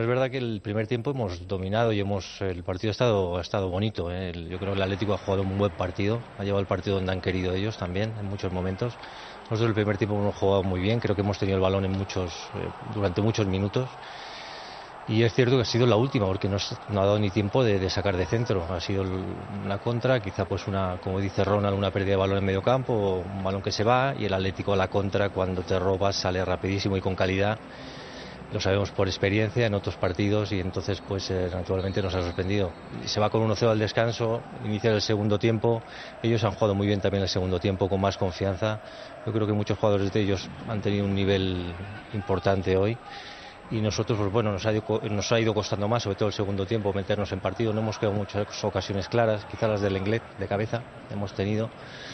Es verdad que el primer tiempo hemos dominado y el partido ha estado bonito, ¿eh? Yo creo que el Atlético ha jugado un buen partido, ha llevado el partido donde han querido ellos también, en muchos momentos. Nosotros el primer tiempo hemos jugado muy bien, creo que hemos tenido el balón durante muchos minutos. Y es cierto que ha sido la última, porque no ha dado ni tiempo de sacar de centro. Ha sido una contra, quizá pues como dice Ronald, una pérdida de balón en medio campo, un balón que se va, y el Atlético a la contra, cuando te robas, sale rapidísimo y con calidad. Lo sabemos por experiencia en otros partidos y entonces pues naturalmente nos ha sorprendido. Se va con 1-0 al descanso, inicia el segundo tiempo. Ellos han jugado muy bien también el segundo tiempo, con más confianza. Yo creo que muchos jugadores de ellos han tenido un nivel importante hoy. Y nosotros, pues bueno, nos ha ido costando más, sobre todo el segundo tiempo, meternos en partido. No hemos creado muchas ocasiones claras, quizás las del Lenglet de cabeza hemos tenido.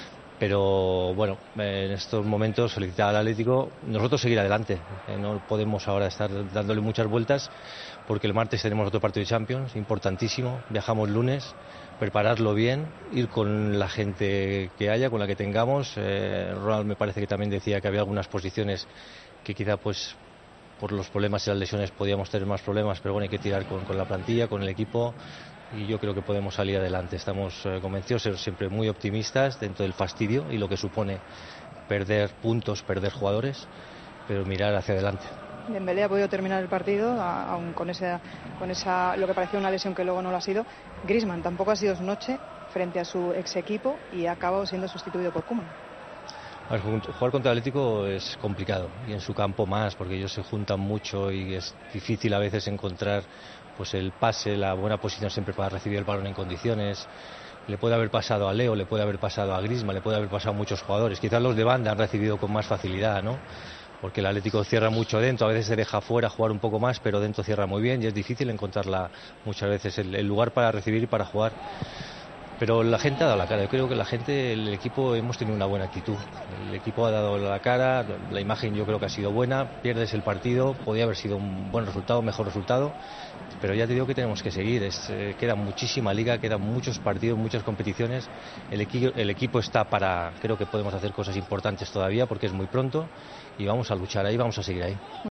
Pero bueno, en estos momentos solicitar al Atlético, nosotros seguir adelante. No podemos ahora estar dándole muchas vueltas, porque el martes tenemos otro partido de Champions, importantísimo. Viajamos lunes, prepararlo bien, ir con la gente que haya, con la que tengamos. Ronald me parece que también decía que había algunas posiciones que quizá pues por los problemas y las lesiones podíamos tener más problemas, pero bueno, hay que tirar con la plantilla, con el equipo, y yo creo que podemos salir adelante. Estamos convencidos, ser siempre muy optimistas dentro del fastidio y lo que supone perder puntos, perder jugadores, pero mirar hacia adelante. Dembélé ha podido terminar el partido, aun con esa lo que parecía una lesión que luego no lo ha sido. Griezmann tampoco ha sido su noche frente a su ex equipo y ha acabado siendo sustituido por Koeman. Jugar contra el Atlético es complicado, y en su campo más, porque ellos se juntan mucho y es difícil a veces encontrar pues el pase, la buena posición siempre para recibir el balón en condiciones. Le puede haber pasado a Leo, le puede haber pasado a Griezmann, le puede haber pasado a muchos jugadores. Quizás los de banda han recibido con más facilidad, ¿no? Porque el Atlético cierra mucho dentro, a veces se deja fuera jugar un poco más, pero dentro cierra muy bien y es difícil encontrar muchas veces el lugar para recibir y para jugar. Pero la gente ha dado la cara. Yo creo que el equipo hemos tenido una buena actitud. El equipo ha dado la cara, la imagen yo creo que ha sido buena. Pierdes el partido, podía haber sido un buen resultado, mejor resultado, pero ya te digo que tenemos que seguir. Queda muchísima liga, quedan muchos partidos, muchas competiciones. El equipo está creo que podemos hacer cosas importantes todavía, porque es muy pronto, y vamos a luchar ahí, vamos a seguir ahí.